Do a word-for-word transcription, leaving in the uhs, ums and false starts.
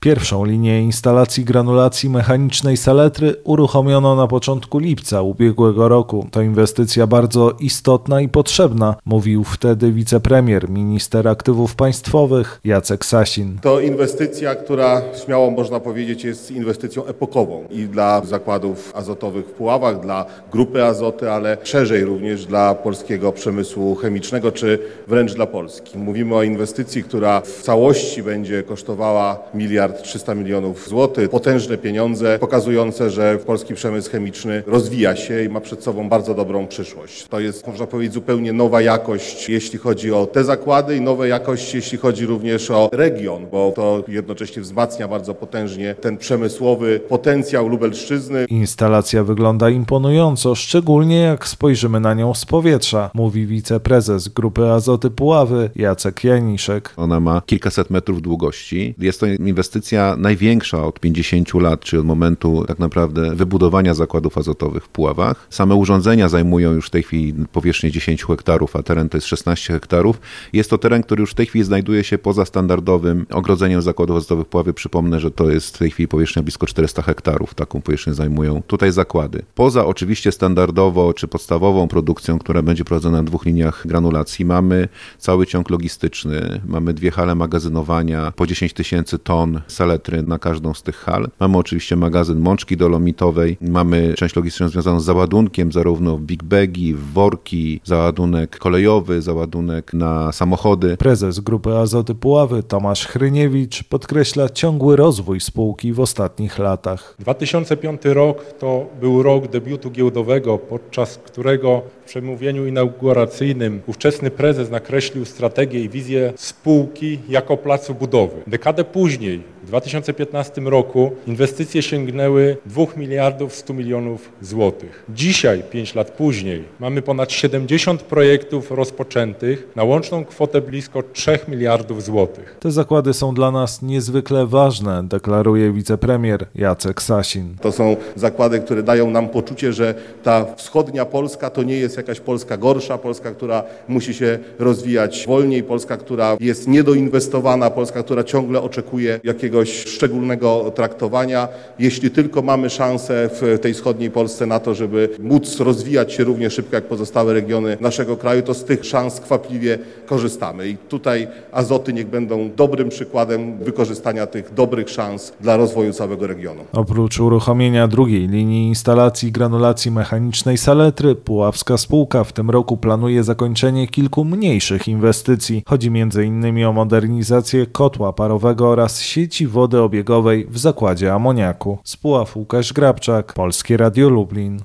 Pierwszą linię instalacji granulacji mechanicznej saletry uruchomiono na początku lipca ubiegłego roku. To inwestycja bardzo istotna i potrzebna, mówił wtedy wicepremier, minister aktywów państwowych Jacek Sasin. To inwestycja, która śmiało można powiedzieć jest inwestycją epokową i dla zakładów azotowych w Puławach, dla Grupy Azoty, ale szerzej również dla polskiego przemysłu chemicznego, czy wręcz dla Polski. Mówimy o inwestycji, która w całości będzie kosztowała miliard trzysta milionów złotych. Potężne pieniądze pokazujące, że polski przemysł chemiczny rozwija się i ma przed sobą bardzo dobrą przyszłość. To jest, można powiedzieć, zupełnie nowa jakość, jeśli chodzi o te zakłady i nowa jakość, jeśli chodzi również o region, bo to jednocześnie wzmacnia bardzo potężnie ten przemysłowy potencjał Lubelszczyzny. Instalacja wygląda imponująco, szczególnie jak spojrzymy na nią z powietrza, mówi wiceprezes Grupy Azoty Puławy Jacek Janiszek. Ona ma kilkaset metrów długości. Jest to inwestycja największa od pięćdziesięciu lat, czyli od momentu tak naprawdę wybudowania zakładów azotowych w Puławach. Same urządzenia zajmują już w tej chwili powierzchnię dziesięć hektarów, a teren to jest szesnaście hektarów. Jest to teren, który już w tej chwili znajduje się poza standardowym ogrodzeniem zakładów azotowych w Puławie. Przypomnę, że to jest w tej chwili powierzchnia blisko czterysta hektarów. Taką powierzchnię zajmują tutaj zakłady. Poza oczywiście standardowo czy podstawową produkcją, która będzie prowadzona na dwóch liniach granulacji, mamy cały ciąg logistyczny. Mamy dwie hale magazynowania, po dziesięć tysięcy ton saletry na każdą z tych hal. Mamy oczywiście magazyn mączki dolomitowej, mamy część logistyczną związaną z załadunkiem, zarówno w big bagi, w worki, załadunek kolejowy, załadunek na samochody. Prezes Grupy Azoty Puławy Tomasz Hryniewicz podkreśla ciągły rozwój spółki w ostatnich latach. dwa tysiące piąty rok to był rok debiutu giełdowego, podczas którego w przemówieniu inauguracyjnym ówczesny prezes nakreślił strategię i wizję spółki jako placu budowy. Dekadę później, w dwa tysiące piętnastym roku, inwestycje sięgnęły dwóch miliardów stu milionów złotych. Dzisiaj, pięć lat później, mamy ponad siedemdziesiąt projektów rozpoczętych na łączną kwotę blisko trzech miliardów złotych. Te zakłady są dla nas niezwykle ważne, deklaruje wicepremier Jacek Sasin. To są zakłady, które dają nam poczucie, że ta wschodnia Polska to nie jest jakaś Polska gorsza, Polska, która musi się rozwijać wolniej, Polska, która jest niedoinwestowana, Polska, która ciągle oczekuje jakiegoś szczególnego traktowania. Jeśli tylko mamy szansę w tej wschodniej Polsce na to, żeby móc rozwijać się równie szybko jak pozostałe regiony naszego kraju, to z tych szans skwapliwie korzystamy. I tutaj Azoty niech będą dobrym przykładem wykorzystania tych dobrych szans dla rozwoju całego regionu. Oprócz uruchomienia drugiej linii instalacji granulacji mechanicznej saletry, puławska spółka w tym roku planuje zakończenie kilku mniejszych inwestycji. Chodzi między innymi o modernizację kotła parowego oraz sieci wody obiegowej w zakładzie amoniaku. Z Puław Łukasz Grabczak, Polskie Radio Lublin.